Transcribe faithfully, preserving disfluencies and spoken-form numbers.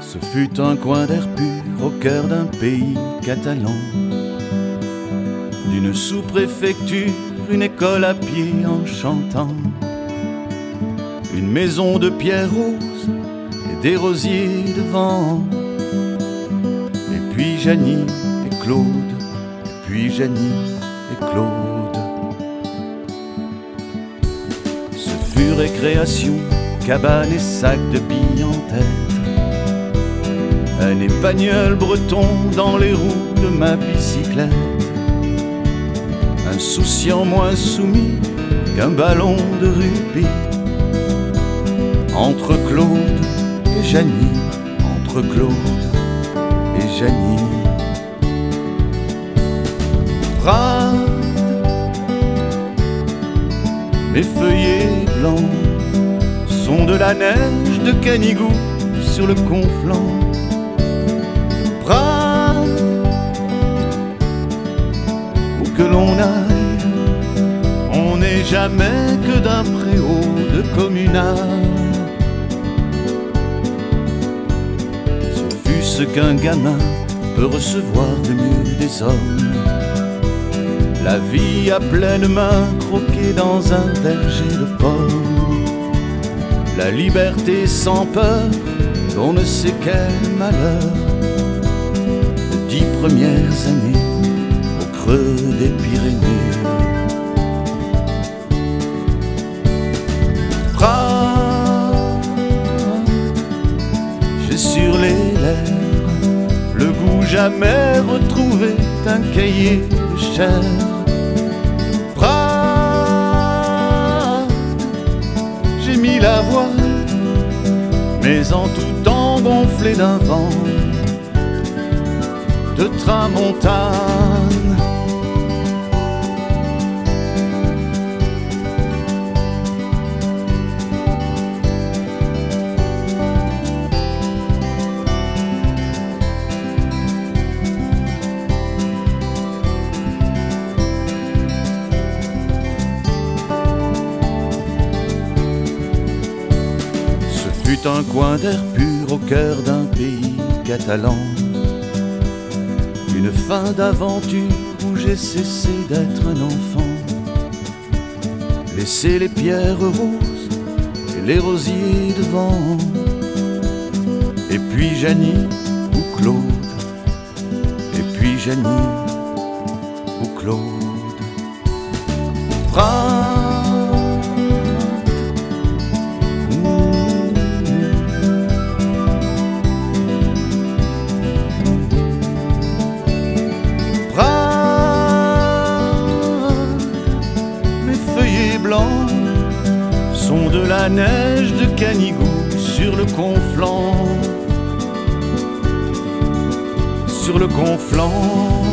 Ce fut un coin d'air pur au cœur d'un pays catalan, d'une sous-préfecture, une école à pied en chantant, une maison de pierre rose et des rosiers devant. Et puis Janie et Claude, et puis Janie et Claude. Ce fut récréation, cabane et sac de billes en tête, un épagnol breton dans les roues de ma bicyclette, insouciant moins soumis qu'un ballon de rugby. Entre Claude et Janie, entre Claude et Janie. Prades, mes feuillets blancs sont de la neige de Canigou sur le Conflent. Prades, où que l'on aille, on n'est jamais que d'un préau de communal. Ce fut ce qu'un gamin peut recevoir de mieux des hommes, la vie à pleine main croquée dans un verger de pommes, la liberté sans peur d'on ne sait quel malheur, les dix premières années au creux des Pyrénées. Prades, j'ai sur les lèvres le goût jamais retrouvé d'un cahier de chèvre. J'ai mis la voile, mais en tout temps gonflé d'un vent de tramontane. Fut un coin d'air pur au cœur d'un pays catalan, une fin d'aventure où j'ai cessé d'être un enfant, laissé les pierres roses et les rosiers devant. Et puis Janie ou Claude, et puis Janie ou Claude. Prades, blancs sont de la neige de Canigou sur le Conflent, sur le Conflent.